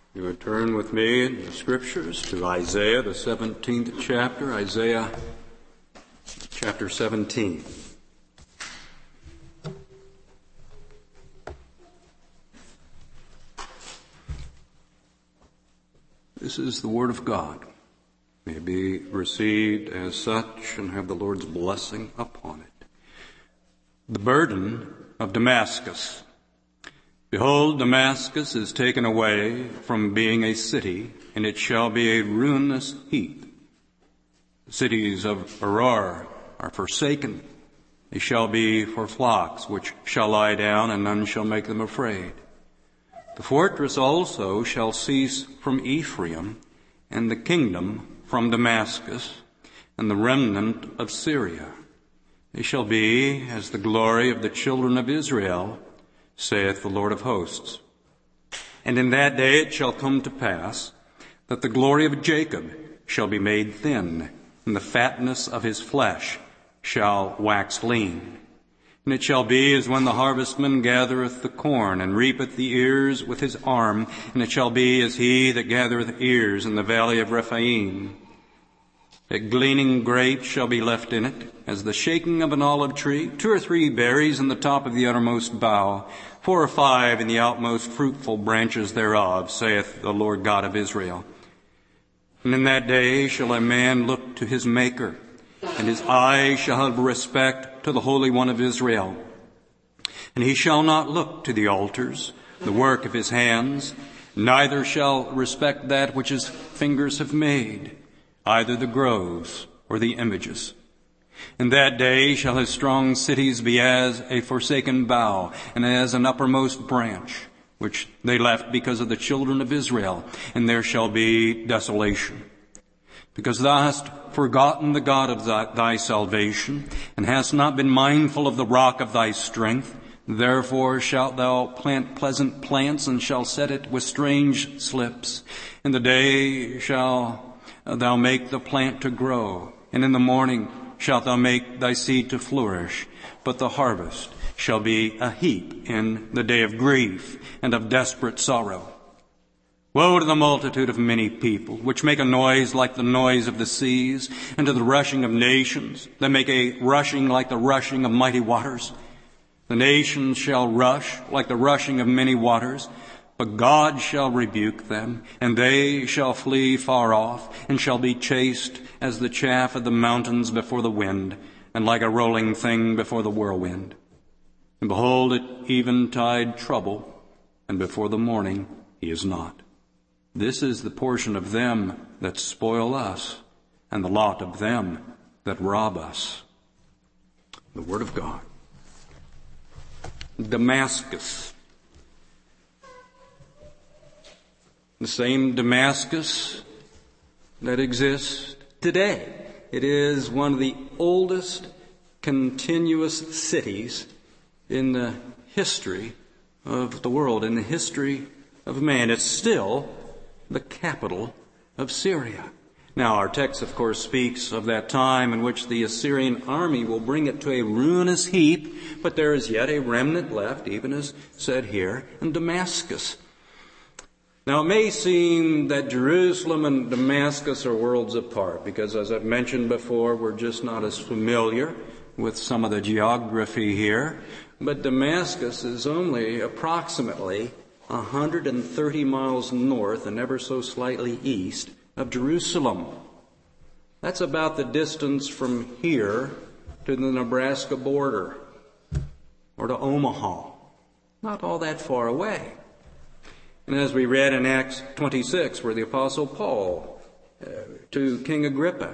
You would turn with me in the scriptures to Isaiah, the 17th chapter, Isaiah chapter 17. This is the Word of God. May it be received as such and have the Lord's blessing upon it. The burden of Damascus. Behold, Damascus is taken away from being a city, and it shall be a ruinous heap. The cities of Arar are forsaken. They shall be for flocks, which shall lie down, and none shall make them afraid. The fortress also shall cease from Ephraim, and the kingdom from Damascus, and the remnant of Syria. They shall be as the glory of the children of Israel, saith the Lord of hosts. And in that day it shall come to pass that the glory of Jacob shall be made thin, and the fatness of his flesh shall wax lean. And it shall be as when the harvestman gathereth the corn, and reapeth the ears with his arm, and it shall be as he that gathereth ears in the valley of Rephaim. A gleaning grape shall be left in it, as the shaking of an olive tree, 2 or 3 berries in the top of the uttermost bough, 4 or 5 in the outmost fruitful branches thereof, saith the Lord God of Israel. And in that day shall a man look to his Maker, and his eye shall have respect to the Holy One of Israel. And he shall not look to the altars, the work of his hands, neither shall respect that which his fingers have made, either the groves or the images. In that day shall his strong cities be as a forsaken bough, and as an uppermost branch, which they left because of the children of Israel, and there shall be desolation. Because thou hast forgotten the God of thy salvation, and hast not been mindful of the rock of thy strength, therefore shalt thou plant pleasant plants, and shall set it with strange slips. In the day shall thou make the plant to grow, and in the morning shalt thou make thy seed to flourish. But the harvest shall be a heap in the day of grief and of desperate sorrow. Woe to the multitude of many people, which make a noise like the noise of the seas, and to the rushing of nations, that make a rushing like the rushing of mighty waters. The nations shall rush like the rushing of many waters, but God shall rebuke them, and they shall flee far off, and shall be chased as the chaff of the mountains before the wind, and like a rolling thing before the whirlwind. And behold, at eventide trouble, and before the morning he is not. This is the portion of them that spoil us, and the lot of them that rob us. The Word of God. Damascus. The same Damascus that exists today. It is one of the oldest continuous cities in the history of the world, in the history of man. It's still the capital of Syria. Now, our text, of course, speaks of that time in which the Assyrian army will bring it to a ruinous heap, but there is yet a remnant left, even as said here, in Damascus. Now, it may seem that Jerusalem and Damascus are worlds apart, because as I've mentioned before, we're just not as familiar with some of the geography here. But Damascus is only approximately 130 miles north and ever so slightly east of Jerusalem. That's about the distance from here to the Nebraska border or to Omaha. Not all that far away. And as we read in Acts 26, where the Apostle Paul to King Agrippa,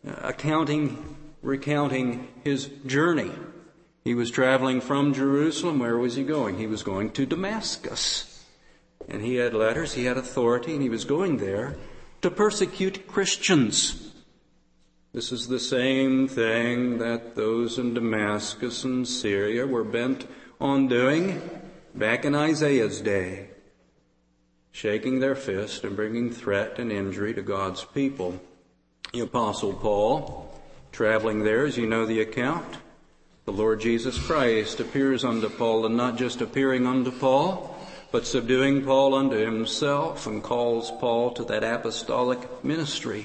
recounting his journey. He was traveling from Jerusalem. Where was he going? He was going to Damascus. And he had letters, he had authority, and he was going there to persecute Christians. This is the same thing that those in Damascus and Syria were bent on doing back in Isaiah's day. Shaking their fist and bringing threat and injury to God's people. The Apostle Paul, traveling there, as you know the account, the Lord Jesus Christ appears unto Paul, and not just appearing unto Paul, but subduing Paul unto himself, and calls Paul to that apostolic ministry.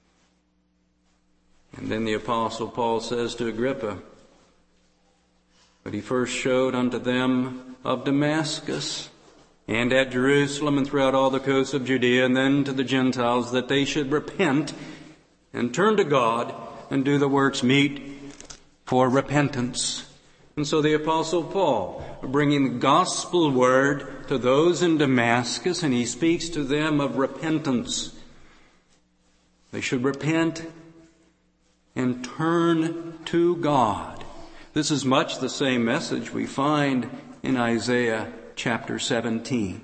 And then the Apostle Paul says to Agrippa, "But he first showed unto them of Damascus, and at Jerusalem, and throughout all the coasts of Judea, and then to the Gentiles, that they should repent and turn to God and do the works meet for repentance." And so the Apostle Paul, bringing the gospel word to those in Damascus, and he speaks to them of repentance. They should repent and turn to God. This is much the same message we find in Isaiah chapter 17.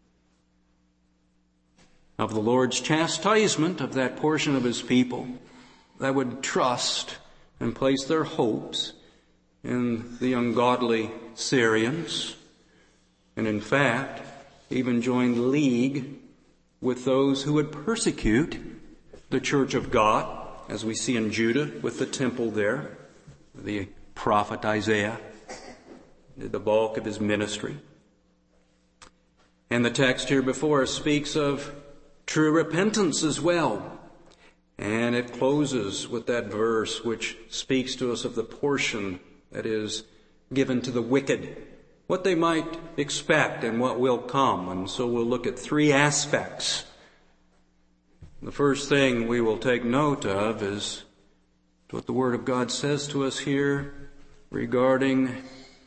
Of the Lord's chastisement of that portion of his people that would trust and place their hopes in the ungodly Syrians, and in fact, even joined league with those who would persecute the church of God, as we see in Judah with the temple there. The prophet Isaiah did the bulk of his ministry. And the text here before us speaks of true repentance as well. And it closes with that verse which speaks to us of the portion that is given to the wicked, what they might expect and what will come. And so we'll look at three aspects. The first thing we will take note of is what the Word of God says to us here regarding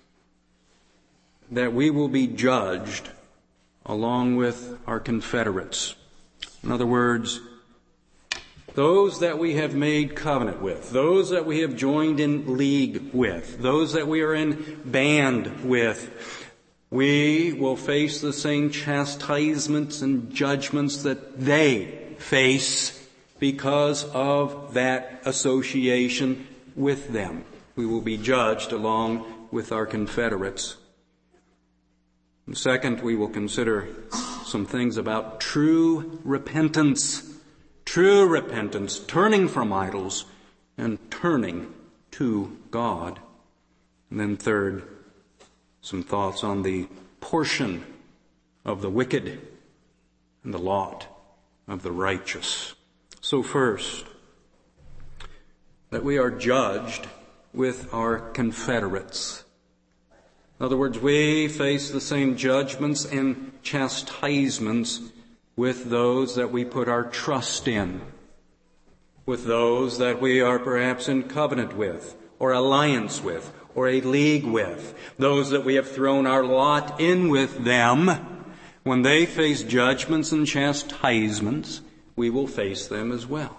that we will be judged along with our confederates. In other words, those that we have made covenant with, those that we have joined in league with, those that we are in band with, we will face the same chastisements and judgments that they face because of that association with them. We will be judged along with our confederates. And second, we will consider some things about true repentance. True repentance, turning from idols and turning to God. And then third, some thoughts on the portion of the wicked and the lot of the righteous. So first, that we are judged with our confederates. In other words, we face the same judgments and chastisements with those that we put our trust in, with those that we are perhaps in covenant with, or alliance with, or a league with, those that we have thrown our lot in with them. When they face judgments and chastisements, we will face them as well.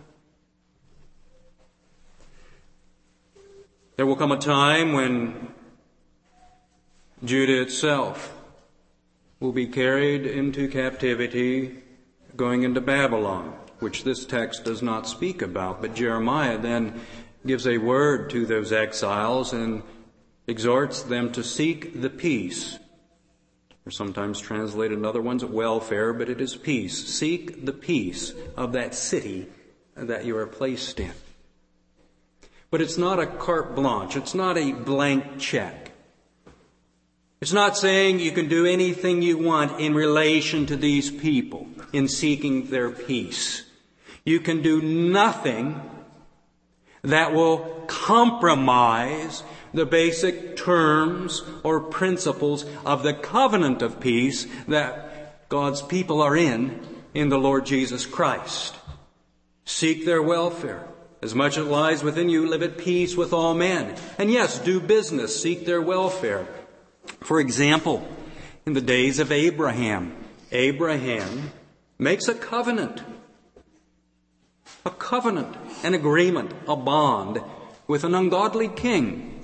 There will come a time when Judah itself will be carried into captivity, going into Babylon, which this text does not speak about. But Jeremiah then gives a word to those exiles and exhorts them to seek the peace, or sometimes translated in other ones, welfare, but it is peace. Seek the peace of that city that you are placed in. But it's not a carte blanche. It's not a blank check. It's not saying you can do anything you want in relation to these people in seeking their peace. You can do nothing that will compromise the basic terms or principles of the covenant of peace that God's people are in the Lord Jesus Christ. Seek their welfare. As much as lies within you, live at peace with all men. And yes, do business, seek their welfare. For example, in the days of Abraham makes a covenant, an agreement, a bond with an ungodly king.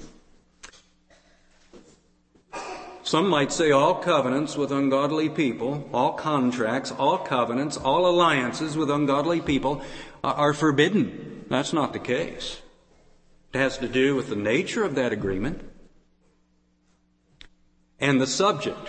Some might say all covenants with ungodly people, all contracts, all covenants, all alliances with ungodly people are forbidden. That's not the case. It has to do with the nature of that agreement and the subject.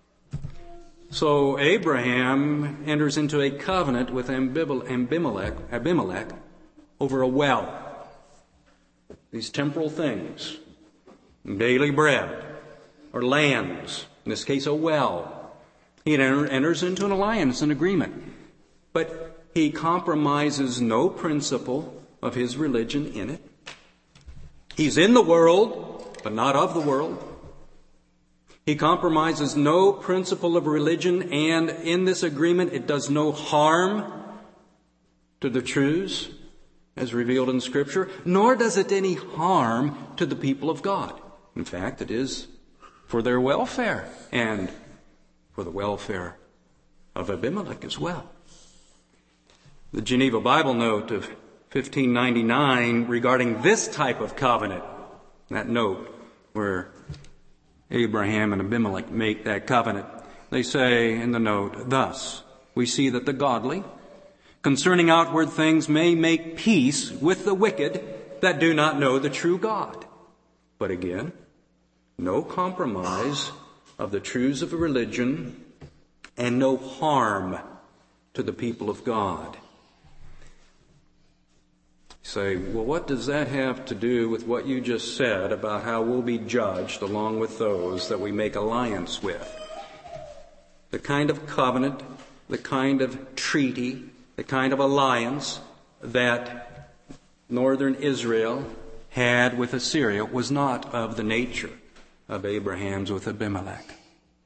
So Abraham enters into a covenant with Abimelech over a well. These temporal things, daily bread, or lands, in this case a well, He enters into an alliance, an agreement. But he compromises no principle of his religion in it. He's in the world, but not of the world. He compromises no principle of religion, and in this agreement it does no harm to the truths as revealed in Scripture, nor does it any harm to the people of God. In fact, it is for their welfare and for the welfare of Abimelech as well. The Geneva Bible note of 1599 regarding this type of covenant, that note where Abraham and Abimelech make that covenant, they say in the note, "Thus we see that the godly, concerning outward things, may make peace with the wicked that do not know the true God." But again, no compromise of the truths of religion and no harm to the people of God. You say, well, what does that have to do with what you just said about how we'll be judged along with those that we make alliance with? The kind of covenant, the kind of treaty, the kind of alliance that northern Israel had with Assyria was not of the nature of Abraham's with Abimelech.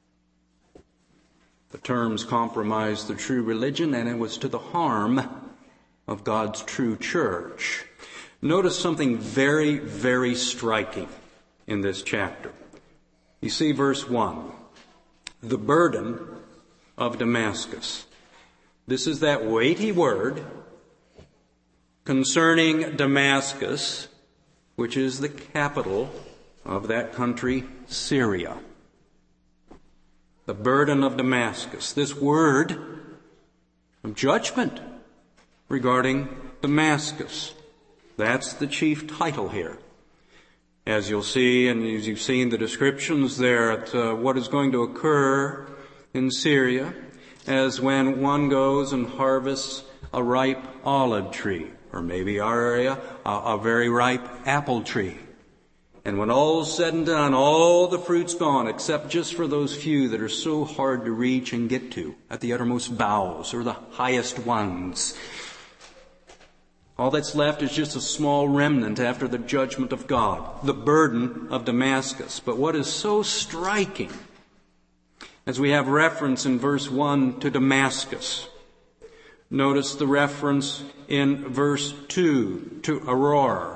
The terms compromised the true religion, and it was to the harm of God's true church. Notice something very, very striking in this chapter. You see verse 1, the burden of Damascus. This is that weighty word concerning Damascus, which is the capital of that country, Syria. The burden of Damascus. This word of judgment regarding Damascus. That's the chief title here. As you'll see, and as you've seen the descriptions there at what is going to occur in Syria, as when one goes and harvests a ripe olive tree, or maybe our area, a very ripe apple tree. And when all's said and done, all the fruit's gone, except just for those few that are so hard to reach and get to at the uttermost boughs, or the highest ones. All that's left is just a small remnant after the judgment of God, the burden of Damascus. But what is so striking, as we have reference in verse 1 to Damascus, notice the reference in verse 2 to Aroer,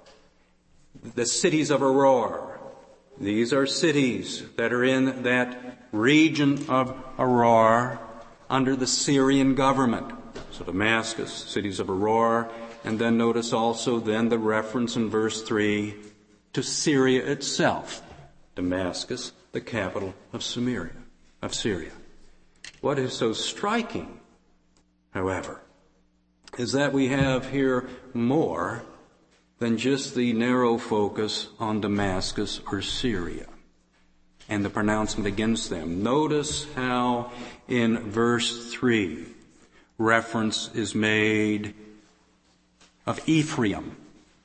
the cities of Aroer. These are cities that are in that region of Aroer under the Syrian government. So Damascus, cities of Aroer, and then notice also then the reference in verse 3 to Syria itself. Damascus, the capital of Syria. What is so striking, however, is that we have here more than just the narrow focus on Damascus or Syria and the pronouncement against them. Notice how in verse 3 reference is made of Ephraim.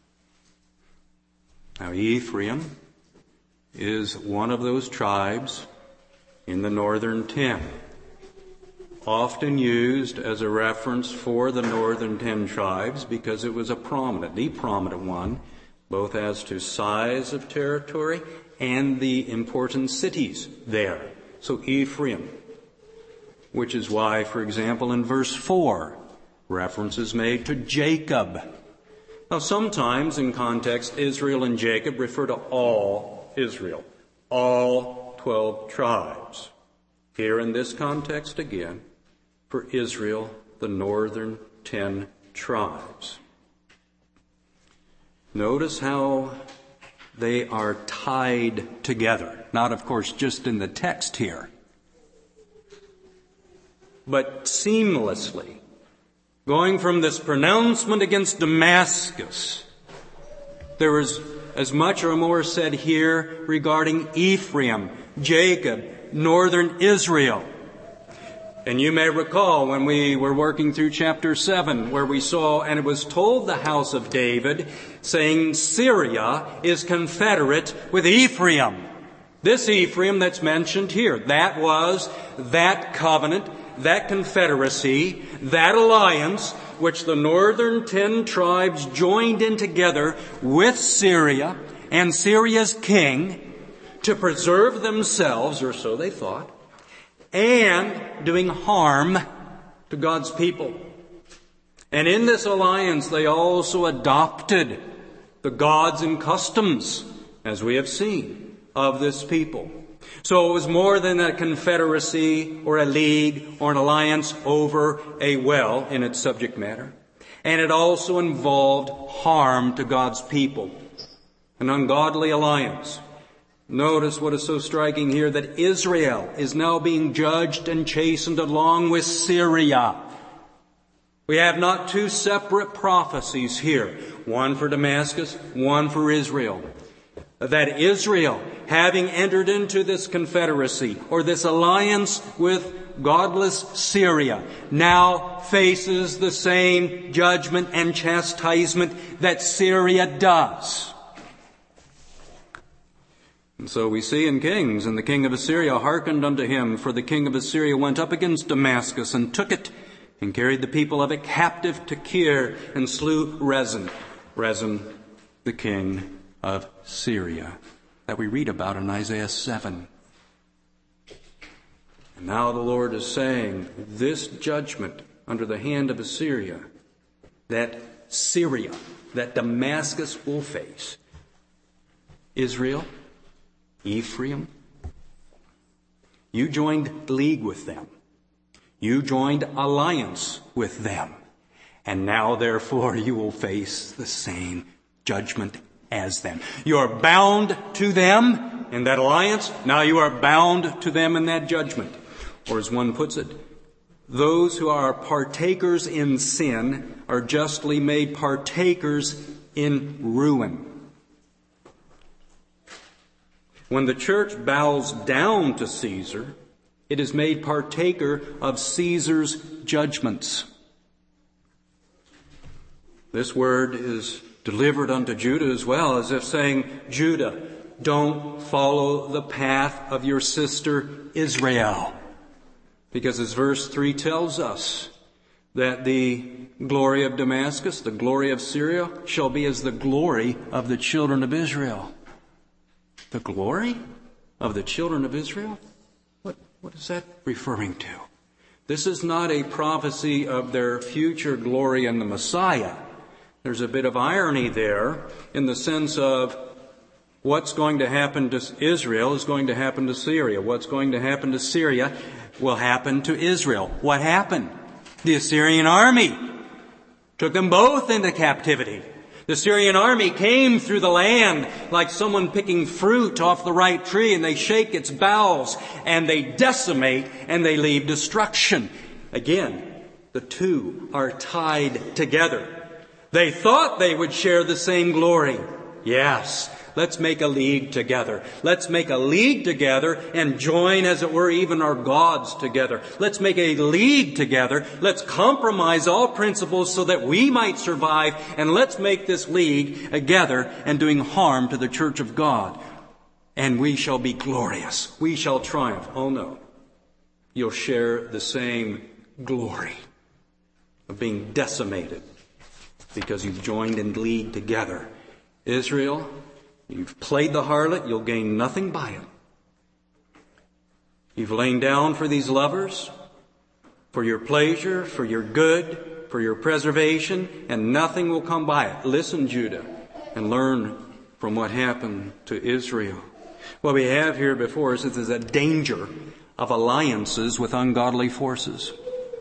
Now, Ephraim is one of those tribes in the northern 10, often used as a reference for the northern 10 tribes because it was the prominent one, both as to size of territory and the important cities there. So Ephraim, which is why, for example, in verse 4, reference is made to Jacob. Now, sometimes in context, Israel and Jacob refer to all Israel, all 12 tribes. Here in this context again, for Israel, the northern 10 tribes. Notice how they are tied together. Not, of course, just in the text here, but seamlessly. Going from this pronouncement against Damascus, there is as much or more said here regarding Ephraim, Jacob, northern Israel. And you may recall when we were working through chapter 7 where we saw, and it was told the house of David, saying Syria is confederate with Ephraim. This Ephraim that's mentioned here, that was that covenant, that confederacy, that alliance which the northern 10 tribes joined in together with Syria and Syria's king to preserve themselves, or so they thought, and doing harm to God's people. And in this alliance they also adopted the gods and customs, as we have seen, of this people. So it was more than a confederacy or a league or an alliance over a well in its subject matter. And it also involved harm to God's people, an ungodly alliance. Notice what is so striking here, that Israel is now being judged and chastened along with Syria. We have not two separate prophecies here, one for Damascus, one for Israel. That Israel, having entered into this confederacy or this alliance with godless Syria, now faces the same judgment and chastisement that Syria does. And so we see in Kings, and the king of Assyria hearkened unto him, for the king of Assyria went up against Damascus and took it, and carried the people of it captive to Kir, and slew Rezin, the king of Syria, that we read about in Isaiah 7. And now the Lord is saying, this judgment under the hand of Assyria, that Syria, that Damascus will face, Israel, Ephraim, you joined league with them. You joined alliance with them. And now, therefore, you will face the same judgment as them. You are bound to them in that alliance. Now you are bound to them in that judgment. Or as one puts it, those who are partakers in sin are justly made partakers in ruin. When the church bows down to Caesar, it is made partaker of Caesar's judgments. This word is delivered unto Judah as well, as if saying, Judah, don't follow the path of your sister Israel. Because as verse 3 tells us, that the glory of Damascus, the glory of Syria, shall be as the glory of the children of Israel. The glory of the children of Israel? What is that referring to? This is not a prophecy of their future glory in the Messiah. There's a bit of irony there in the sense of what's going to happen to Israel is going to happen to Syria. What's going to happen to Syria will happen to Israel. What happened? The Assyrian army took them both into captivity. The Syrian army came through the land like someone picking fruit off the ripe tree, and they shake its boughs and they decimate and they leave destruction. Again, the two are tied together. They thought they would share the same glory. Yes, let's make a league together. Let's make a league together and join, as it were, even our gods together. Let's make a league together. Let's compromise all principles so that we might survive. And let's make this league together and doing harm to the church of God. And we shall be glorious. We shall triumph. Oh no. You'll share the same glory of being decimated because you've joined in league together. Israel, you've played the harlot, you'll gain nothing by it. You've lain down for these lovers, for your pleasure, for your good, for your preservation, and nothing will come by it. Listen, Judah, and learn from what happened to Israel. What we have here before us is a danger of alliances with ungodly forces.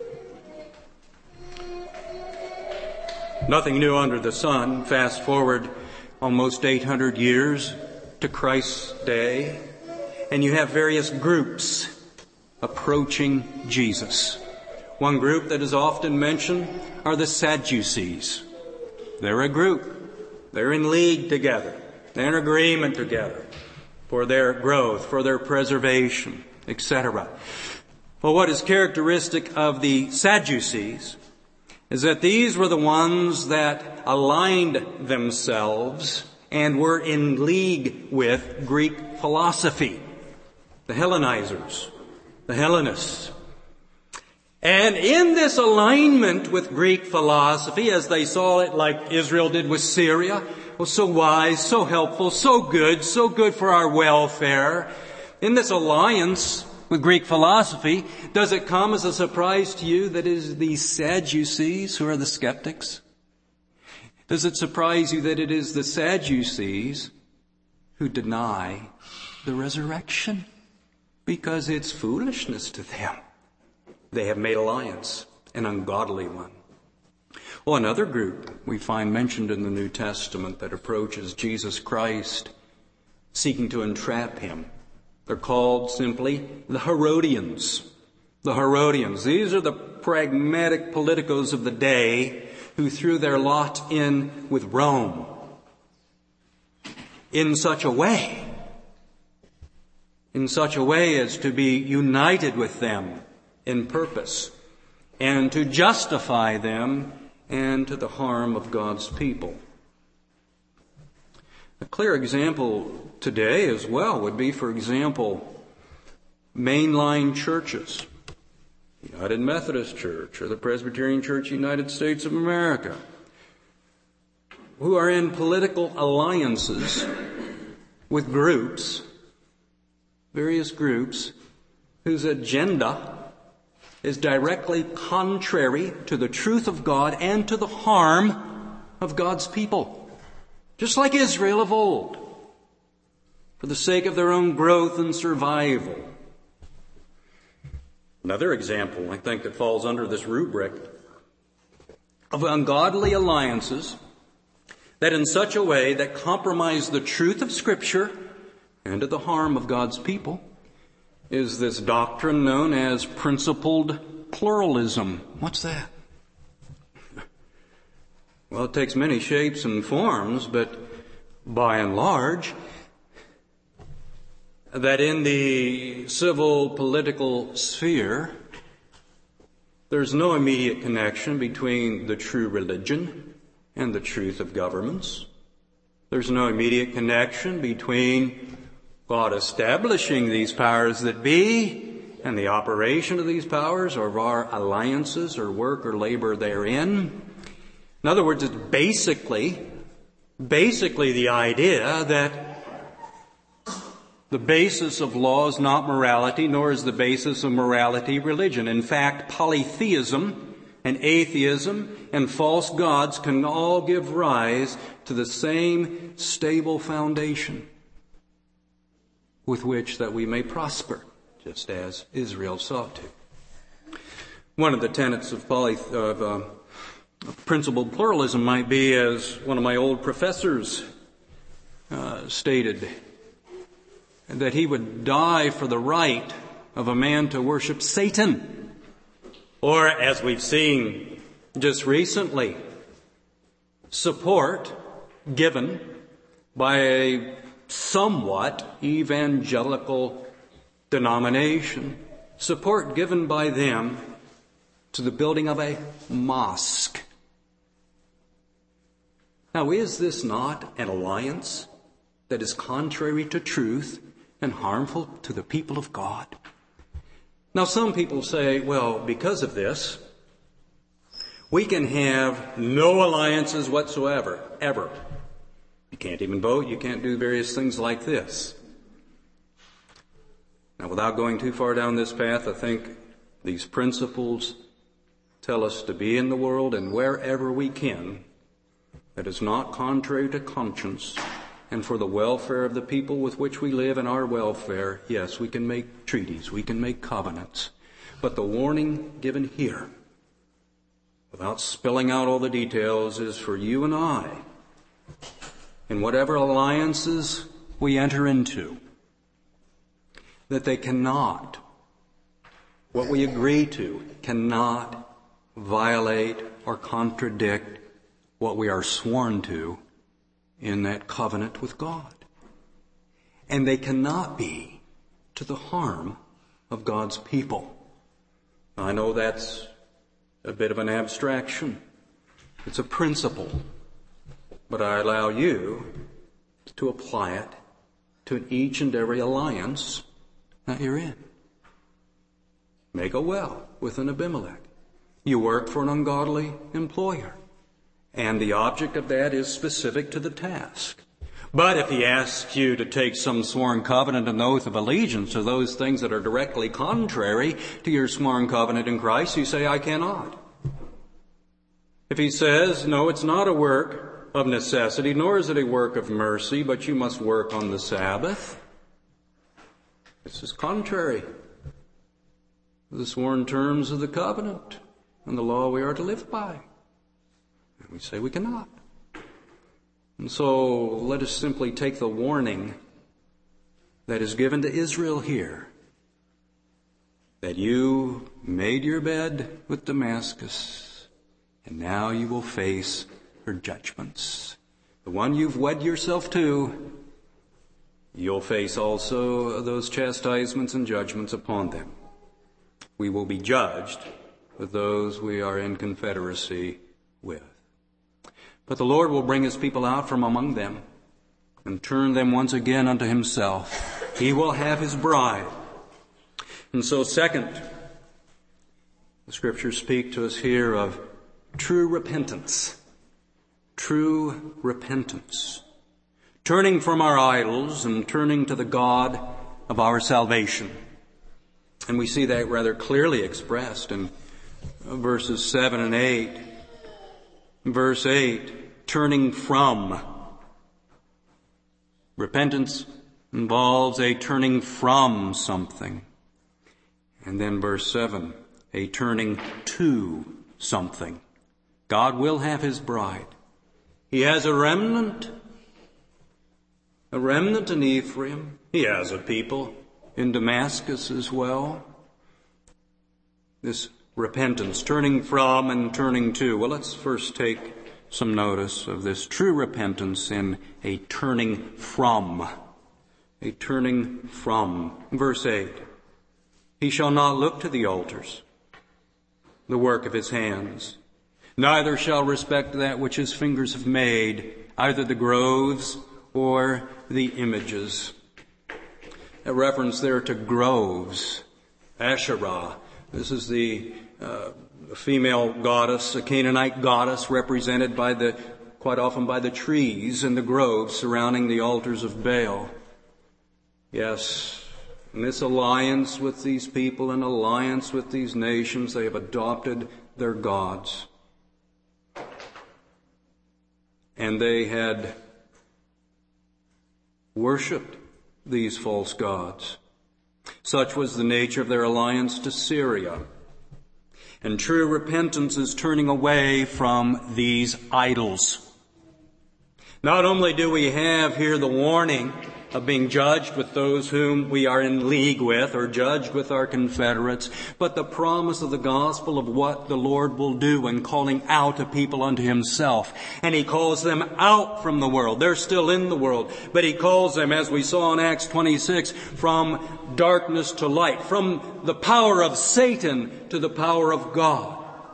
Nothing new under the sun. Fast forward almost 800 years to Christ's day, and you have various groups approaching Jesus. One group that is often mentioned are the Sadducees. They're a group. They're in league together. They're in agreement together for their growth, for their preservation, etc. Well, what is characteristic of the Sadducees is that these were the ones that aligned themselves and were in league with Greek philosophy. the Hellenizers, the Hellenists. And in this alignment with Greek philosophy, as they saw it like Israel did with Syria, was so wise, so helpful, so good for our welfare. In this alliance with Greek philosophy, does it come as a surprise to you that it is these Sadducees who are the skeptics? Does it surprise you that it is the Sadducees who deny the resurrection? Because it's foolishness to them. They have made alliance, an ungodly one. Well, another group we find mentioned in the New Testament that approaches Jesus Christ seeking to entrap him. They're called simply the Herodians. The Herodians. These are the pragmatic politicos of the day who threw their lot in with Rome in such a way as to be united with them in purpose and to justify them and to the harm of God's people. A clear example today as well would be, for example, mainline churches, United Methodist Church or the Presbyterian Church United States of America, who are in political alliances with groups, various groups, whose agenda is directly contrary to the truth of God and to the harm of God's people. Just like Israel of old, for the sake of their own growth and survival. Another example, I think, that falls under this rubric of ungodly alliances that in such a way that compromise the truth of Scripture and to the harm of God's people is this doctrine known as principled pluralism. What's that? Well, it takes many shapes and forms, but by and large, that in the civil political sphere, there's no immediate connection between the true religion and the truth of governments. There's no immediate connection between God establishing these powers that be and the operation of these powers or of our alliances or work or labor therein. In other words, it's basically the idea that the basis of law is not morality, nor is the basis of morality religion. In fact, polytheism and atheism and false gods can all give rise to the same stable foundation with which that we may prosper, just as Israel sought to. One of the tenets of principled pluralism might be, as one of my old professors stated, that he would die for the right of a man to worship Satan. Or, as we've seen just recently, support given by a somewhat evangelical denomination, support given by them to the building of a mosque. Now, is this not an alliance that is contrary to truth and harmful to the people of God? Now, some people say, well, because of this, we can have no alliances whatsoever, ever. You can't even vote. You can't do various things like this. Now, without going too far down this path, I think these principles tell us to be in the world and wherever we can that is not contrary to conscience and for the welfare of the people with which we live and our welfare. Yes, we can make treaties, we can make covenants. But the warning given here, without spilling out all the details, is for you and I, in whatever alliances we enter into, that they cannot, what we agree to, cannot violate or contradict what we are sworn to in that covenant with God. And they cannot be to the harm of God's people. I know that's a bit of an abstraction. It's a principle. But I allow you to apply it to each and every alliance that you're in. Make a well with an Abimelech. You work for an ungodly employer, and the object of that is specific to the task. But if he asks you to take some sworn covenant and oath of allegiance to those things that are directly contrary to your sworn covenant in Christ, you say, I cannot. If he says, no, it's not a work of necessity, nor is it a work of mercy, but you must work on the Sabbath, this is contrary to the sworn terms of the covenant and the law we are to live by. And we say we cannot. And so let us simply take the warning that is given to Israel here, that you made your bed with Damascus, and now you will face her judgments. The one you've wed yourself to, you'll face also those chastisements and judgments upon them. We will be judged with those we are in confederacy with. But the Lord will bring his people out from among them and turn them once again unto himself. He will have his bride. And so second, the scriptures speak to us here of true repentance. True repentance. Turning from our idols and turning to the God of our salvation. And we see that rather clearly expressed in verses 7 and 8. Verse 8, turning from. Repentance involves a turning from something. And then verse 7, a turning to something. God will have his bride. He has a remnant in Ephraim. He has a people in Damascus as well. This repentance, turning from and turning to. Well, let's first take some notice of this true repentance in a turning from. A turning from. Verse 8. He shall not look to the altars, the work of his hands, neither shall respect that which his fingers have made, either the groves or the images. A reference there to groves. Asherah. This is the female goddess, a Canaanite goddess represented quite often by the trees and the groves surrounding the altars of Baal. Yes, in this alliance with these people and alliance with these nations, they have adopted their gods. And they had worshipped these false gods. Such was the nature of their alliance to Syria. And true repentance is turning away from these idols. Not only do we have here the warning of being judged with those whom we are in league with or judged with our confederates, but the promise of the gospel of what the Lord will do in calling out a people unto himself. And he calls them out from the world. They're still in the world, but he calls them, as we saw in Acts 26, from darkness to light, from the power of Satan to the power of God.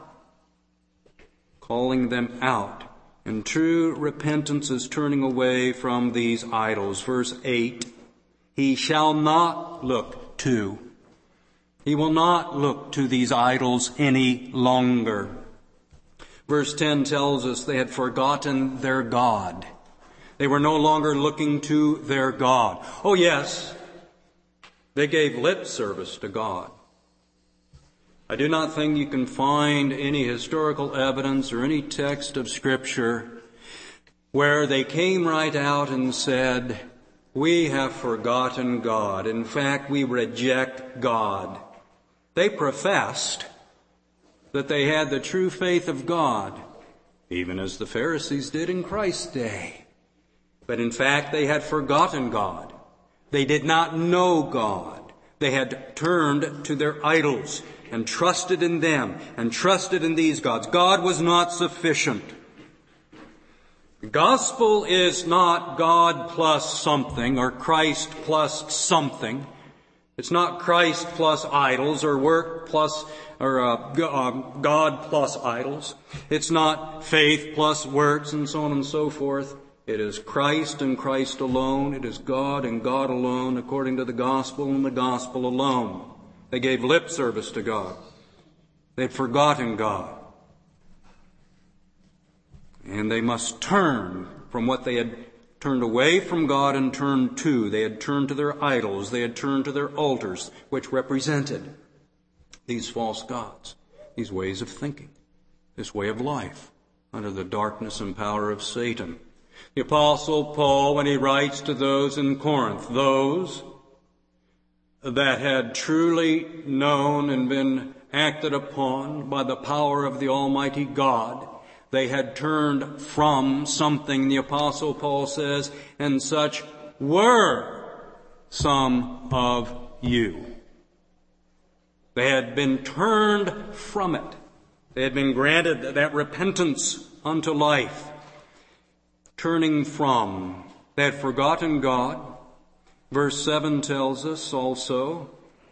Calling them out. And true repentance is turning away from these idols. Verse 8, he shall not look to. He will not look to these idols any longer. Verse 10 tells us they had forgotten their God. They were no longer looking to their God. Oh yes, they gave lip service to God. I do not think you can find any historical evidence or any text of Scripture where they came right out and said, we have forgotten God. In fact, we reject God. They professed that they had the true faith of God, even as the Pharisees did in Christ's day. But in fact, they had forgotten God. They did not know God. They had turned to their idols and trusted in them and trusted in these gods. God was not sufficient. The gospel is not God plus something or Christ plus something. It's not Christ plus idols or work plus or God plus idols. It's not faith plus works and so on and so forth. It is Christ and Christ alone. It is God and God alone, according to the gospel and the gospel alone. They gave lip service to God. They'd forgotten God. And they must turn from what they had turned away from God and turned to. They had turned to their idols. They had turned to their altars, which represented these false gods, these ways of thinking, this way of life under the darkness and power of Satan. The Apostle Paul, when he writes to those in Corinth, those that had truly known and been acted upon by the power of the Almighty God, they had turned from something, the Apostle Paul says, and such were some of you. They had been turned from it. They had been granted that repentance unto life. Turning from. They had forgotten God. Verse 7 tells us also,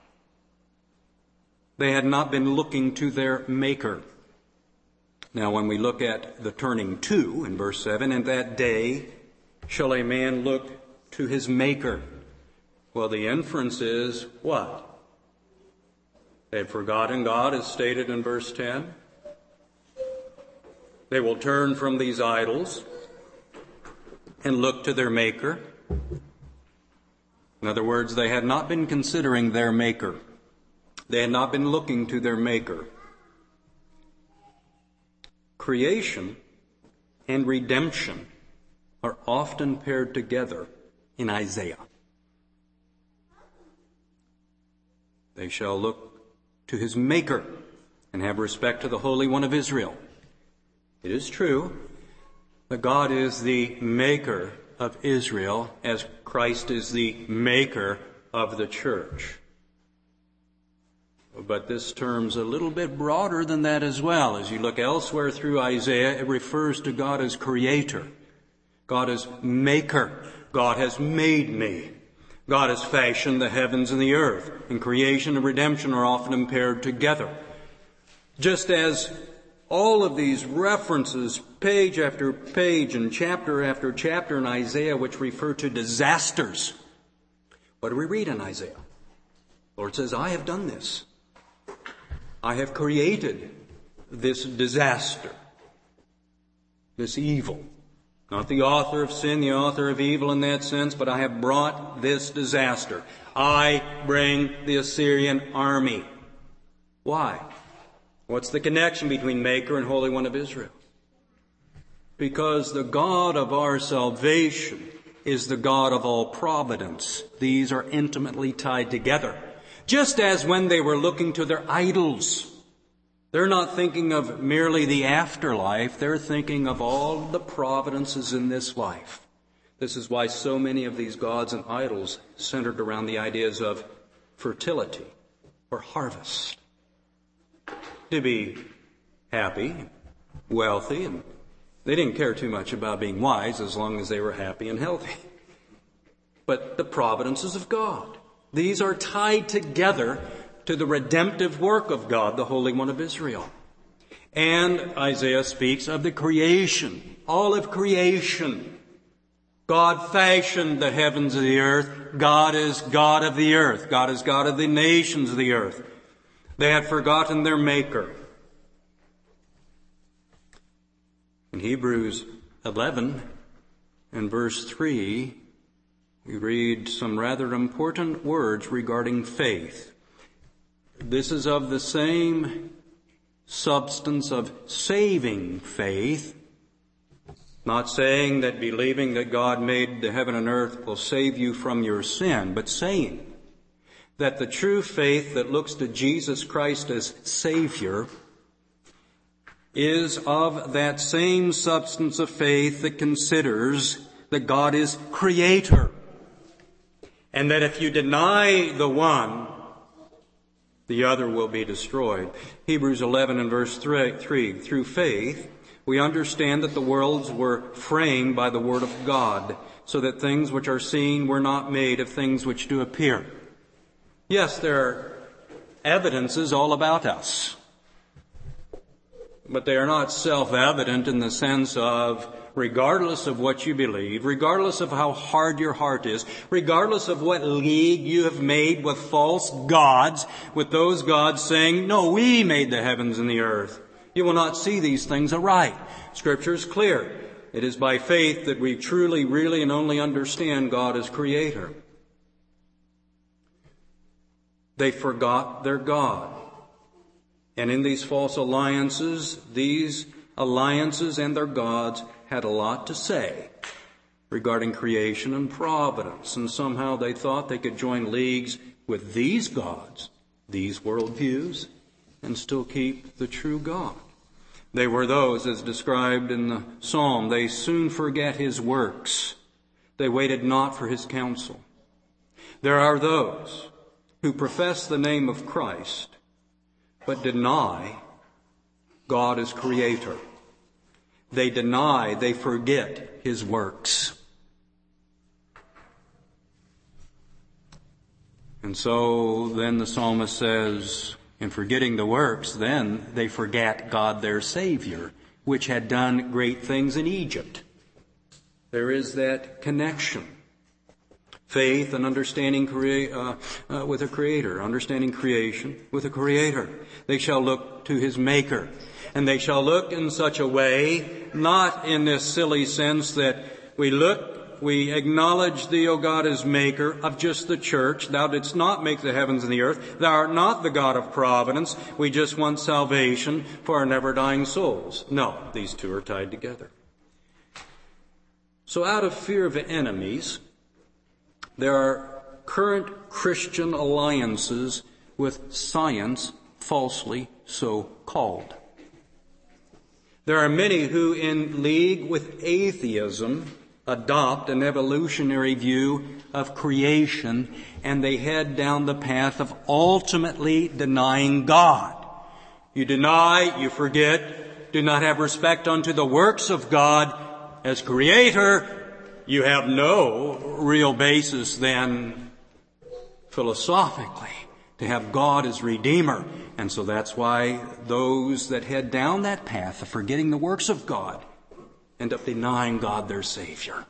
they had not been looking to their Maker. Now, when we look at the turning to in verse 7, in that day shall a man look to his Maker. Well, the inference is what? They had forgotten God, as stated in verse 10. They will turn from these idols and look to their Maker. In other words, they had not been considering their Maker. They had not been looking to their Maker. Creation and redemption are often paired together in Isaiah. They shall look to his Maker and have respect to the Holy One of Israel. It is true that God is the Maker of Israel as Christ is the Maker of the church. But this term's a little bit broader than that as well. As you look elsewhere through Isaiah, it refers to God as Creator. God as Maker. God has made me. God has fashioned the heavens and the earth. And creation and redemption are often paired together. Just as all of these references, page after page and chapter after chapter in Isaiah, which refer to disasters. What do we read in Isaiah? The Lord says, I have done this. I have created this disaster, this evil. Not the author of sin, the author of evil in that sense, but I have brought this disaster. I bring the Assyrian army. Why? What's the connection between Maker and Holy One of Israel? Because the God of our salvation is the God of all providence. These are intimately tied together. Just as when they were looking to their idols, they're not thinking of merely the afterlife. They're thinking of all the providences in this life. This is why so many of these gods and idols centered around the ideas of fertility or harvest. To be happy, wealthy, and they didn't care too much about being wise as long as they were happy and healthy. But the providences of God, these are tied together to the redemptive work of God, the Holy One of Israel. And Isaiah speaks of the creation, all of creation. God fashioned the heavens and the earth. God is God of the earth. God is God of the nations of the earth. They had forgotten their Maker. In Hebrews 11 and verse 3, we read some rather important words regarding faith. This is of the same substance of saving faith, not saying that believing that God made the heaven and earth will save you from your sin, but saying that the true faith that looks to Jesus Christ as Savior is of that same substance of faith that considers that God is Creator. And that if you deny the one, the other will be destroyed. Hebrews 11 and verse 3, through faith, we understand that the worlds were framed by the Word of God, so that things which are seen were not made of things which do appear. Yes, there are evidences all about us, but they are not self-evident in the sense of regardless of what you believe, regardless of how hard your heart is, regardless of what league you have made with false gods, with those gods saying, no, we made the heavens and the earth, you will not see these things aright. Scripture is clear. It is by faith that we truly, really, and only understand God as Creator. They forgot their God. And in these false alliances, these alliances and their gods had a lot to say regarding creation and providence. And somehow they thought they could join leagues with these gods, these worldviews, and still keep the true God. They were those, as described in the psalm, they soon forget his works. They waited not for his counsel. There are those who profess the name of Christ, but deny God as Creator. They deny, they forget his works. And so then the psalmist says, in forgetting the works, then they forget God their Savior, which had done great things in Egypt. There is that connection. Faith and understanding with a Creator, understanding creation with a Creator. They shall look to his Maker. And they shall look in such a way, not in this silly sense that we acknowledge thee, O God, as Maker of just the church. Thou didst not make the heavens and the earth. Thou art not the God of providence. We just want salvation for our never-dying souls. No, these two are tied together. So out of fear of enemies, there are current Christian alliances with science, falsely so called. There are many who, in league with atheism, adopt an evolutionary view of creation, and they head down the path of ultimately denying God. You deny, you forget, do not have respect unto the works of God as Creator. You have no real basis then philosophically to have God as Redeemer. And so that's why those that head down that path of forgetting the works of God end up denying God their Savior.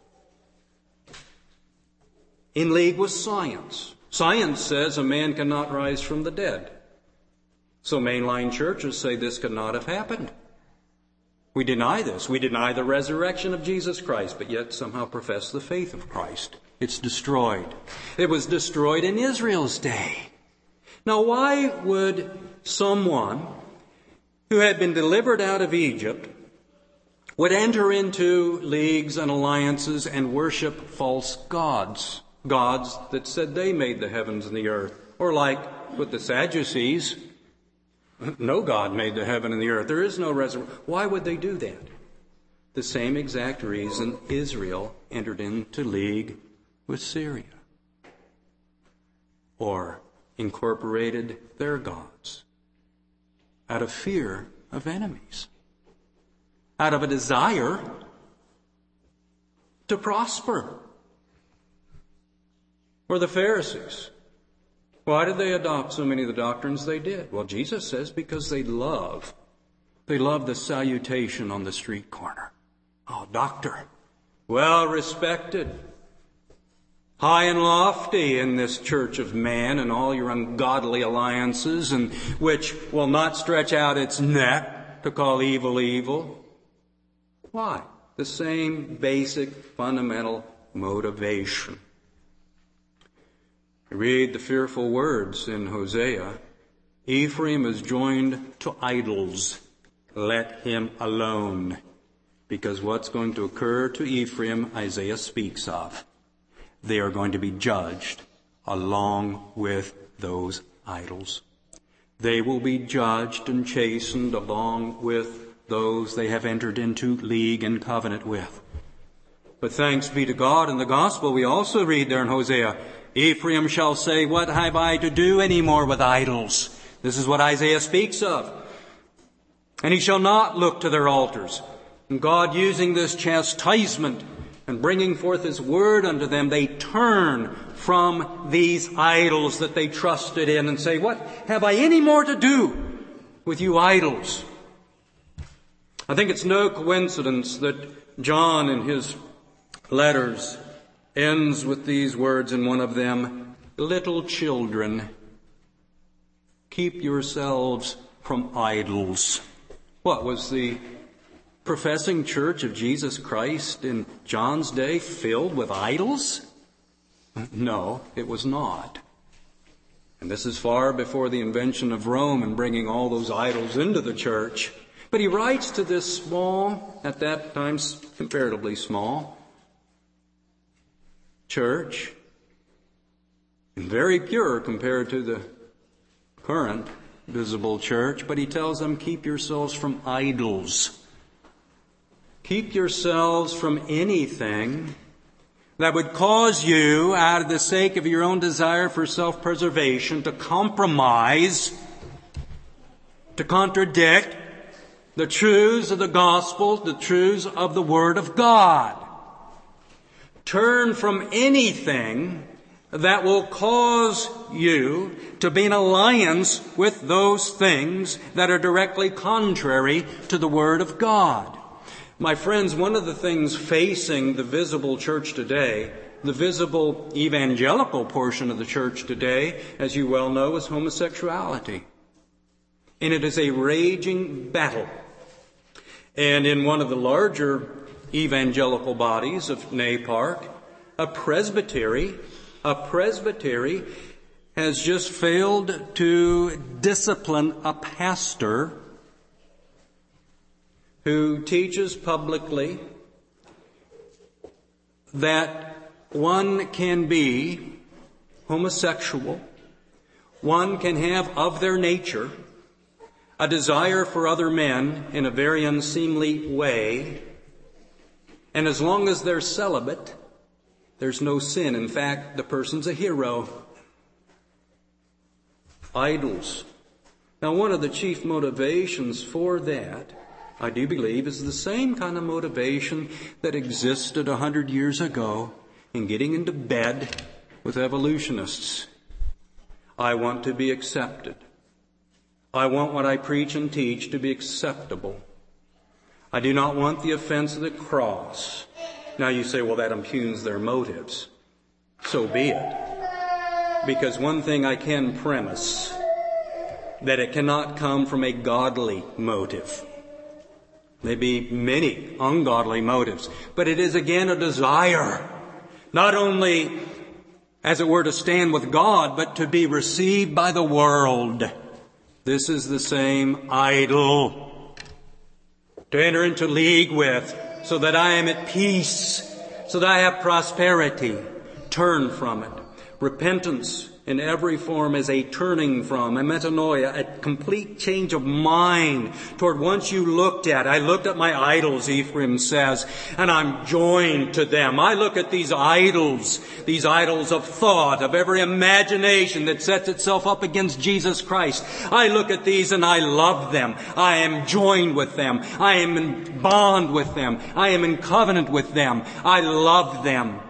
In league with science. Science says a man cannot rise from the dead. So mainline churches say this could not have happened. We deny this. We deny the resurrection of Jesus Christ, but yet somehow profess the faith of Christ. It's destroyed. It was destroyed in Israel's day. Now, why would someone who had been delivered out of Egypt would enter into leagues and alliances and worship false gods, gods that said they made the heavens and the earth? Or like with the Sadducees, no God made the heaven and the earth. There is no resurrection. Why would they do that? The same exact reason Israel entered into league with Syria, or incorporated their gods out of fear of enemies, out of a desire to prosper. Or the Pharisees. Why did they adopt so many of the doctrines they did? Well, Jesus says because they love the salutation on the street corner. Oh, doctor, well respected, high and lofty in this church of man and all your ungodly alliances, and which will not stretch out its neck to call evil evil. Why? The same basic fundamental motivation. Read the fearful words in Hosea. Ephraim is joined to idols. Let him alone. Because what's going to occur to Ephraim, Isaiah speaks of. They are going to be judged along with those idols. They will be judged and chastened along with those they have entered into league and covenant with. But thanks be to God, in the gospel we also read there in Hosea, Ephraim shall say, what have I to do any more with idols? This is what Isaiah speaks of. And he shall not look to their altars. And God, using this chastisement and bringing forth his word unto them, they turn from these idols that they trusted in and say, what have I any more to do with you idols? I think it's no coincidence that John in his letters ends with these words in one of them, "Little children, keep yourselves from idols." What was the professing church of Jesus Christ in John's day filled with idols? No, it was not. And this is far before the invention of Rome and bringing all those idols into the church. But he writes to this small, at that time comparatively small, church, and very pure compared to the current visible church, but he tells them, keep yourselves from idols. Keep yourselves from anything that would cause you, out of the sake of your own desire for self-preservation, to compromise, to contradict the truths of the gospel, the truths of the Word of God. Turn from anything that will cause you to be in alliance with those things that are directly contrary to the Word of God. My friends, one of the things facing the visible church today, the visible evangelical portion of the church today, as you well know, is homosexuality. And it is a raging battle. And in one of the larger evangelical bodies of NAPARC, a presbytery has just failed to discipline a pastor who teaches publicly that one can be homosexual, one can have of their nature a desire for other men in a very unseemly way, and as long as they're celibate, there's no sin. In fact, the person's a hero. Idols. Now, one of the chief motivations for that, I do believe, is the same kind of motivation that existed 100 years ago in getting into bed with evolutionists. I want to be accepted. I want what I preach and teach to be acceptable. I do not want the offense of the cross. Now you say, well, that impugns their motives. So be it. Because one thing I can premise, that it cannot come from a godly motive. There be many ungodly motives, but it is again a desire, not only, as it were, to stand with God, but to be received by the world. This is the same idol to enter into league with, so that I am at peace, so that I have prosperity. Turn from it. Repentance in every form is a turning from, a metanoia, a complete change of mind toward once you looked at. I looked at my idols, Ephraim says, and I'm joined to them. I look at these idols of thought, of every imagination that sets itself up against Jesus Christ. I look at these and I love them. I am joined with them. I am in bond with them. I am in covenant with them. I love them.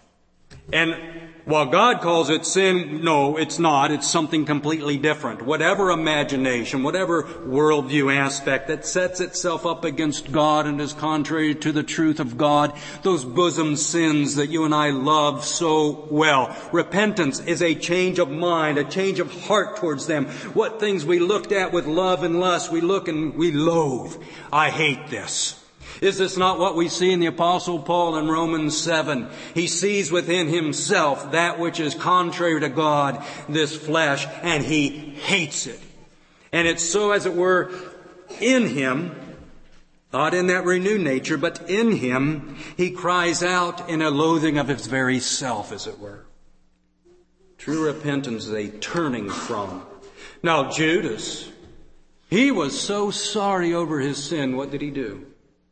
And while God calls it sin, no, it's not. It's something completely different. Whatever imagination, whatever worldview aspect that sets itself up against God and is contrary to the truth of God, those bosom sins that you and I love so well. Repentance is a change of mind, a change of heart towards them. What things we looked at with love and lust, we look and we loathe. I hate this. Is this not what we see in the Apostle Paul in Romans 7? He sees within himself that which is contrary to God, this flesh, and he hates it. And it's so, as it were, in him, not in that renewed nature, but in him, he cries out in a loathing of his very self, as it were. True repentance is a turning from. Now, Judas, he was so sorry over his sin, what did he do?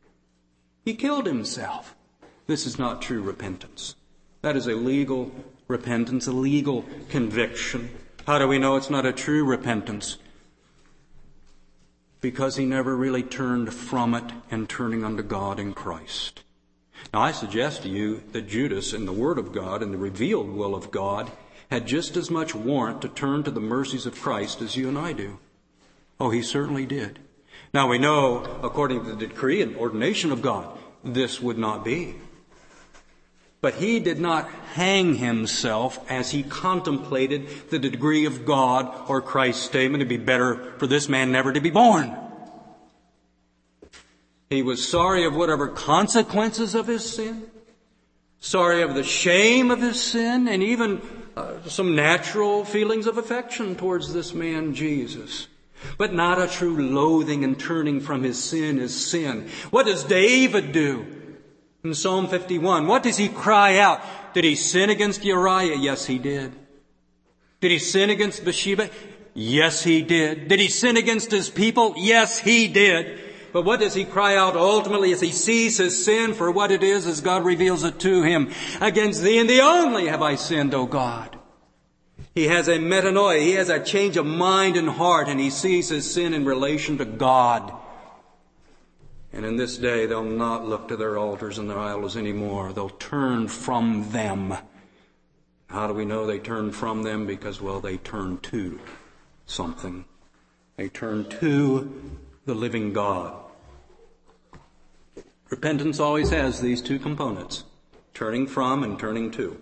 He killed himself. This is not true repentance. That is a legal repentance, a legal conviction. How do we know it's not a true repentance? Because he never really turned from it and turning unto God in Christ. Now I suggest to you that Judas, in the Word of God and the revealed will of God, had just as much warrant to turn to the mercies of Christ as you and I do. Oh, he certainly did. Now we know, according to the decree and ordination of God, this would not be. But he did not hang himself as he contemplated the degree of God or Christ's statement, it'd be better for this man never to be born. He was sorry of whatever consequences of his sin, sorry of the shame of his sin, and even some natural feelings of affection towards this man, Jesus. But not a true loathing and turning from his sin is sin. What does David do? In Psalm 51, what does he cry out? Did he sin against Uriah? Yes, he did. Did he sin against Bathsheba? Yes, he did. Did he sin against his people? Yes, he did. But what does he cry out ultimately as he sees his sin for what it is as God reveals it to him? Against thee and thee only have I sinned, O God. He has a metanoia. He has a change of mind and heart, and he sees his sin in relation to God. And in this day, they'll not look to their altars and their idols anymore. They'll turn from them. How do we know they turn from them? Because, well, they turn to something. They turn to the living God. Repentance always has these two components, turning from and turning to.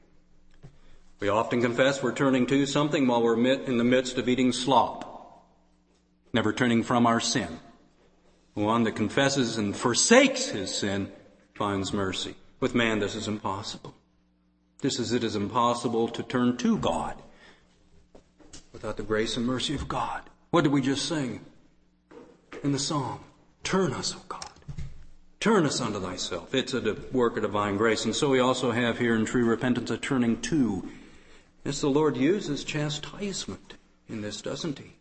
We often confess we're turning to something while we're in the midst of eating slop, never turning from our sin. One that confesses and forsakes his sin finds mercy. With man, this is impossible. Just as it is impossible to turn to God without the grace and mercy of God. What did we just sing in the psalm? Turn us, O God. Turn us unto thyself. It's a work of divine grace. And so we also have here in true repentance a turning to. As the Lord uses chastisement in this, doesn't he?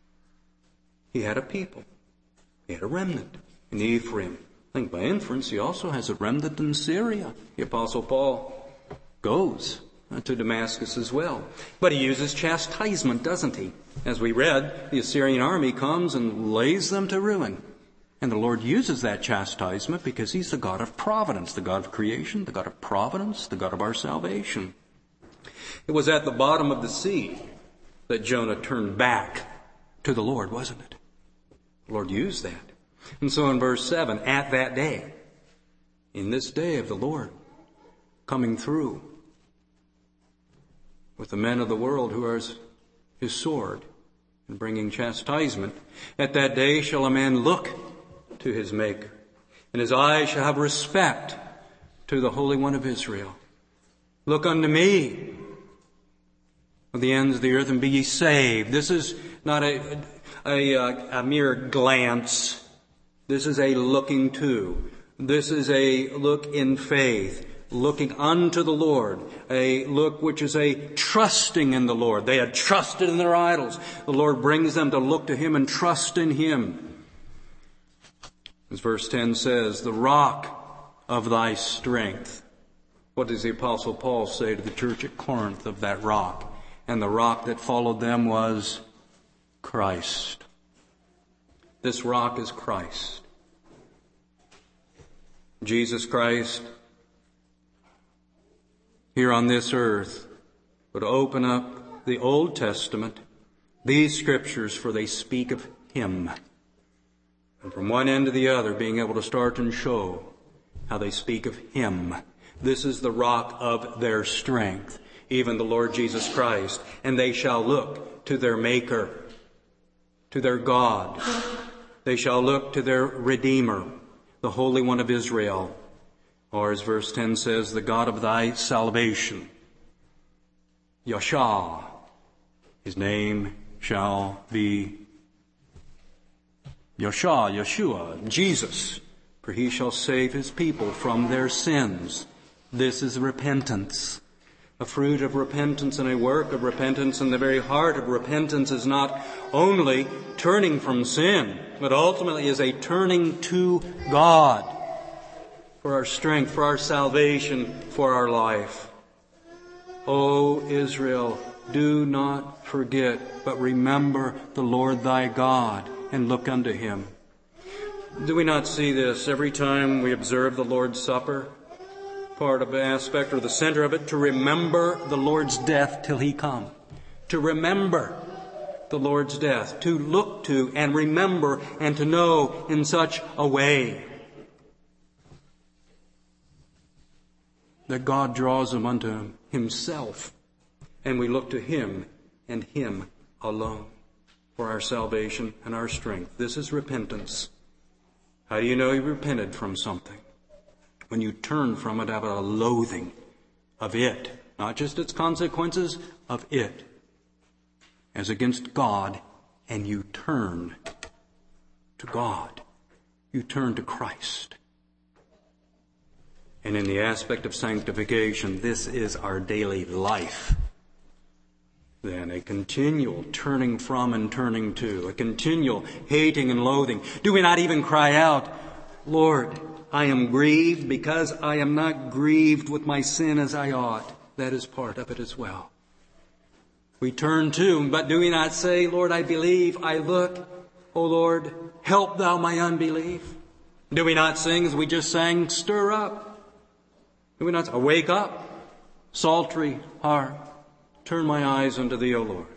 He had a people. He had a remnant in Ephraim. I think by inference he also has a remnant in Syria. The Apostle Paul goes to Damascus as well. But he uses chastisement, doesn't he? As we read, the Assyrian army comes and lays them to ruin. And the Lord uses that chastisement because he's the God of providence, the God of creation, the God of providence, the God of our salvation. It was at the bottom of the sea that Jonah turned back to the Lord, wasn't it? The Lord used that. And so in verse 7, at that day, in this day of the Lord, coming through with the men of the world who are his sword and bringing chastisement, at that day shall a man look to his Maker, and his eyes shall have respect to the Holy One of Israel. Look unto me, of the ends of the earth, and be ye saved. This is not a mere glance. This is a looking to. This is a look in faith, looking unto the Lord, a look which is a trusting in the Lord. They had trusted in their idols. The Lord brings them to look to him and trust in him. As verse 10 says, the rock of thy strength. What does the Apostle Paul say to the church at Corinth of that rock? And the rock that followed them was Christ. This rock is Christ. Jesus Christ, here on this earth, would open up the Old Testament, these scriptures, for they speak of him. And from one end to the other, being able to start and show how they speak of him. This is the rock of their strength, even the Lord Jesus Christ. And they shall look to their Maker, to their God. They shall look to their Redeemer, the Holy One of Israel. Or as verse 10 says, the God of thy salvation. Yahshua, his name shall be Yeshua, Jesus, for he shall save his people from their sins. This is repentance. A fruit of repentance and a work of repentance, and the very heart of repentance is not only turning from sin, but ultimately is a turning to God for our strength, for our salvation, for our life. O Israel, do not forget, but remember the Lord thy God, and look unto him. Do we not see this every time we observe the Lord's Supper? Part of the aspect or the center of it, to remember the Lord's death till he come. To remember the Lord's death. To look to and remember and to know in such a way. that God draws them unto himself, and we look to him and him alone for our salvation and our strength. This is repentance. How do you know you repented from something? When you turn from it out of a loathing of it, not just its consequences, of it, as against God, and you turn to God. You turn to Christ. And in the aspect of sanctification, this is our daily life. Then a continual turning from and turning to, a continual hating and loathing. Do we not even cry out, Lord, I am grieved because I am not grieved with my sin as I ought? That is part of it as well. We turn to, but do we not say, Lord, I believe, I look, O Lord, help thou my unbelief? Do we not sing as we just sang, stir up? Do we not say, wake up, sultry heart, turn my eyes unto thee, O Lord?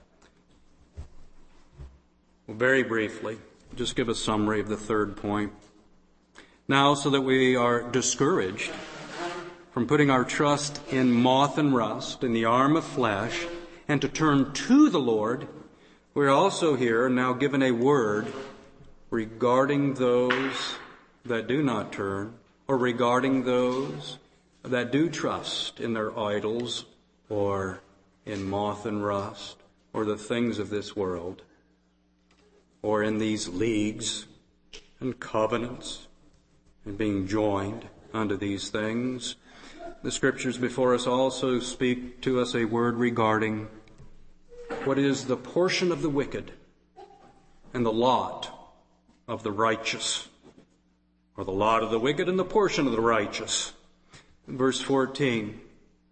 Well, very briefly, just give a summary of the third point. Now, so that we are discouraged from putting our trust in moth and rust, in the arm of flesh, and to turn to the Lord, we're also here now given a word regarding those that do not turn, or regarding those that do trust in their idols, or in moth and rust, or the things of this world, or in these leagues and covenants, and being joined unto these things. The scriptures before us also speak to us a word regarding what is the portion of the wicked and the lot of the righteous, or the lot of the wicked and the portion of the righteous. Verse 14,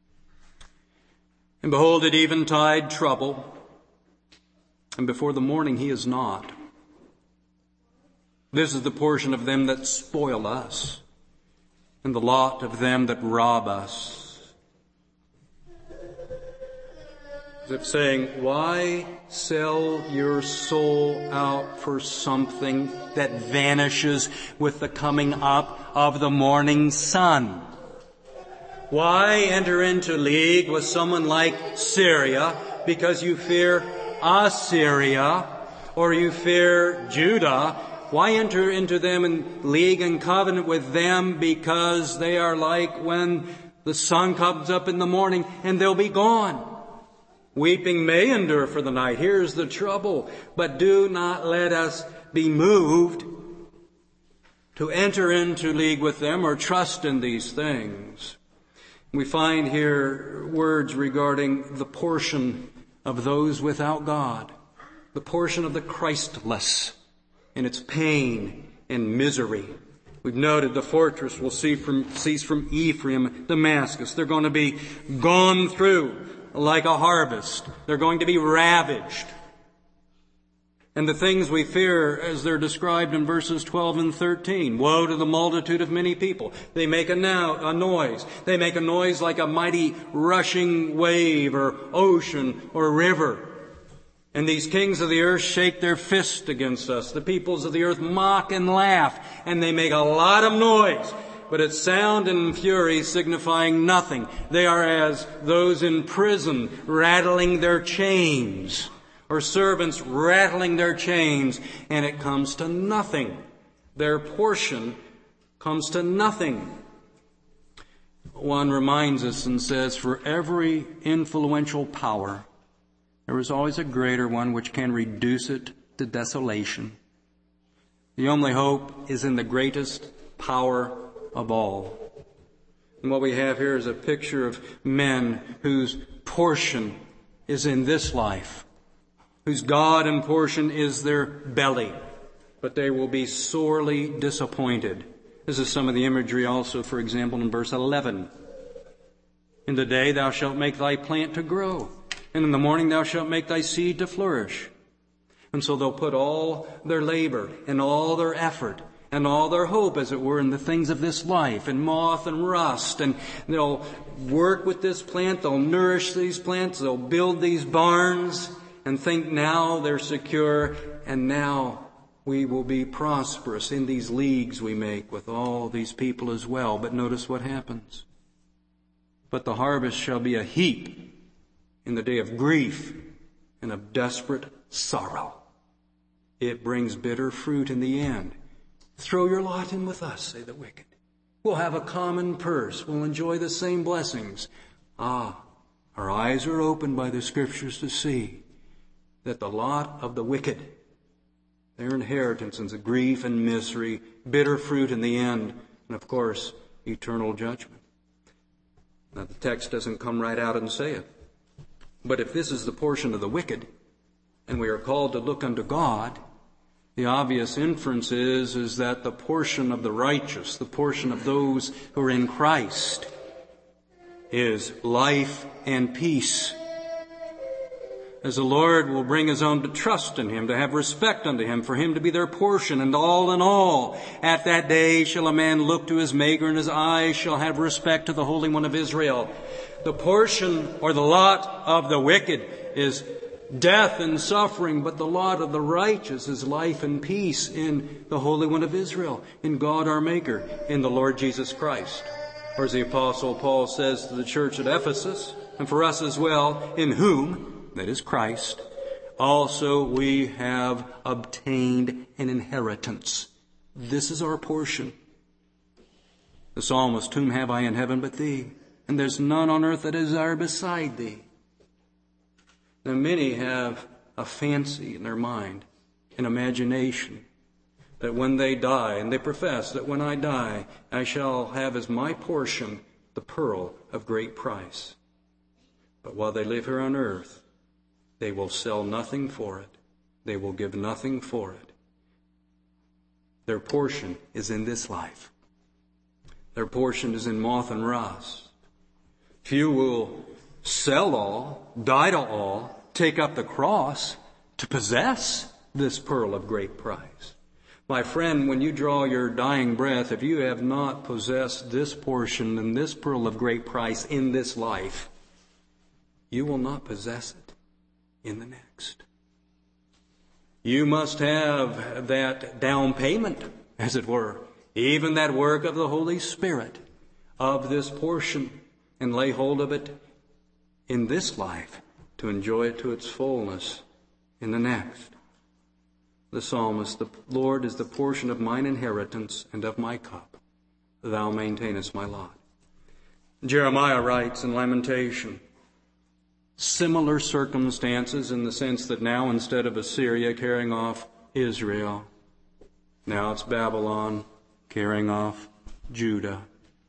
and behold, at eventide trouble, and before the morning he is not. This is the portion of them that spoil us, and the lot of them that rob us. As if saying, why sell your soul out for something that vanishes with the coming up of the morning sun? Why enter into league with someone like Syria because you fear Assyria, or you fear Judah? Why enter into them in league and covenant with them because they are like when the sun comes up in the morning and they'll be gone? Weeping may endure for the night. Here's the trouble. But do not let us be moved to enter into league with them or trust in these things. We find here words regarding the portion of those without God, the portion of the Christless in its pain and misery. We've noted the fortress will cease from Ephraim, Damascus. They're going to be gone through like a harvest. They're going to be ravaged. And the things we fear as they're described in verses 12 and 13. Woe to the multitude of many people. They make a noise. They make a noise like a mighty rushing wave or ocean or river. And these kings of the earth shake their fist against us. The peoples of the earth mock and laugh, and they make a lot of noise. But it's sound and fury signifying nothing. They are as those in prison rattling their chains, or servants rattling their chains, and it comes to nothing. Their portion comes to nothing. One reminds us and says, for every influential power, there is always a greater one which can reduce it to desolation. The only hope is in the greatest power of all. And what we have here is a picture of men whose portion is in this life, whose God and portion is their belly, but they will be sorely disappointed. This is some of the imagery also, for example, in verse 11. In the day thou shalt make thy plant to grow, and in the morning thou shalt make thy seed to flourish. And so they'll put all their labor and all their effort and all their hope, as it were, in the things of this life, and moth and rust, and they'll work with this plant, they'll nourish these plants, they'll build these barns, and think now they're secure, and now we will be prosperous in these leagues we make with all these people as well. But notice what happens. but the harvest shall be a heap in the day of grief and of desperate sorrow. It brings bitter fruit in the end. Throw your lot in with us, say the wicked. We'll have a common purse. We'll enjoy the same blessings. Our eyes are opened by the Scriptures to see that the lot of the wicked, their inheritance is grief and misery, bitter fruit in the end, and of course, eternal judgment. Now, the text doesn't come right out and say it. But if this is the portion of the wicked, and we are called to look unto God, the obvious inference is that the portion of the righteous, the portion of those who are in Christ, is life and peace. As the Lord will bring His own to trust in Him, to have respect unto Him, for Him to be their portion and all in all. At that day shall a man look to his Maker, and his eyes shall have respect to the Holy One of Israel. The portion or the lot of the wicked is death and suffering, but the lot of the righteous is life and peace in the Holy One of Israel, in God our Maker, in the Lord Jesus Christ. Or as the Apostle Paul says to the church at Ephesus, and for us as well, in whom, that is Christ, also we have obtained an inheritance. This is our portion. The psalmist, whom have I in heaven but thee? And there's none on earth that I desire beside thee. Now many have a fancy in their mind, an imagination, that when they die, and they profess that when I die, I shall have as my portion the pearl of great price. But while they live here on earth, they will sell nothing for it. They will give nothing for it. Their portion is in this life. Their portion is in moth and rust. Few will sell all, die to all, take up the cross to possess this pearl of great price. My friend, when you draw your dying breath, if you have not possessed this portion and this pearl of great price in this life, you will not possess it in the next. You must have that down payment, as it were, even that work of the Holy Spirit of this portion, and lay hold of it in this life to enjoy it to its fullness in the next. The psalmist, the Lord is the portion of mine inheritance and of my cup. Thou maintainest my lot. Jeremiah writes in Lamentation, similar circumstances in the sense that now instead of Assyria carrying off Israel, now it's Babylon carrying off Judah.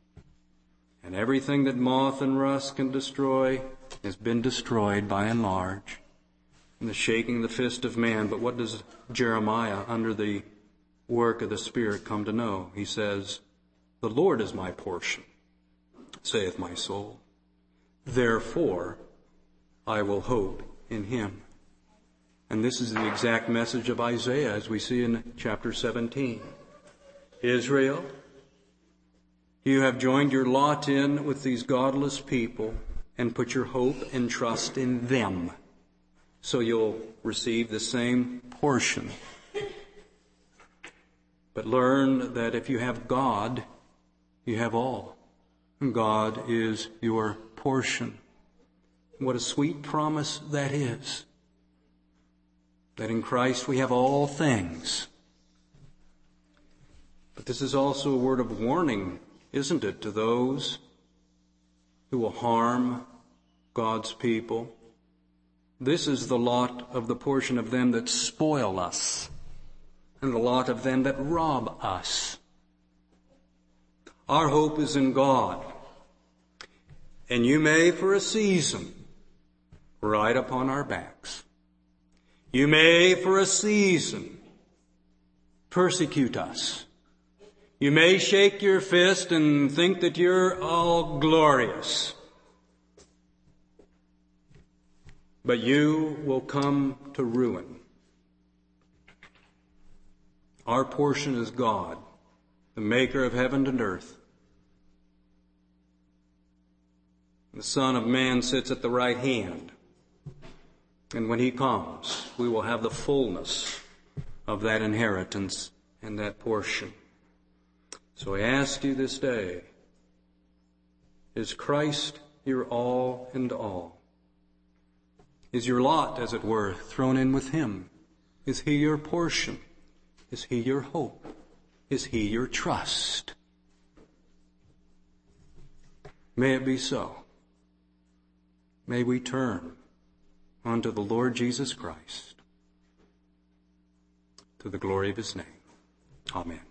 And everything that moth and rust can destroy has been destroyed by and large in the shaking the fist of man. But what does Jeremiah, under the work of the Spirit, come to know? He says, the Lord is my portion, saith my soul. Therefore, I will hope in Him. And this is the exact message of Isaiah as we see in chapter 17. Israel, you have joined your lot in with these godless people and put your hope and trust in them. So you'll receive the same portion. But learn that if you have God, you have all. God is your portion. What a sweet promise that is. That in Christ we have all things. But this is also a word of warning, isn't it, to those who will harm God's people. This is the lot of the portion of them that spoil us, and the lot of them that rob us. Our hope is in God. And you may, for a season, ride upon our backs. You may, for a season, persecute us. You may shake your fist and think that you're all glorious. But you will come to ruin. Our portion is God, the maker of heaven and earth. The Son of Man sits at the right hand. And when He comes, we will have the fullness of that inheritance and that portion. So I ask you this day, is Christ your all and all? Is your lot, as it were, thrown in with him? Is he your portion? Is he your hope? Is he your trust? May it be so. May we turn unto the Lord Jesus Christ, to the glory of his name. Amen.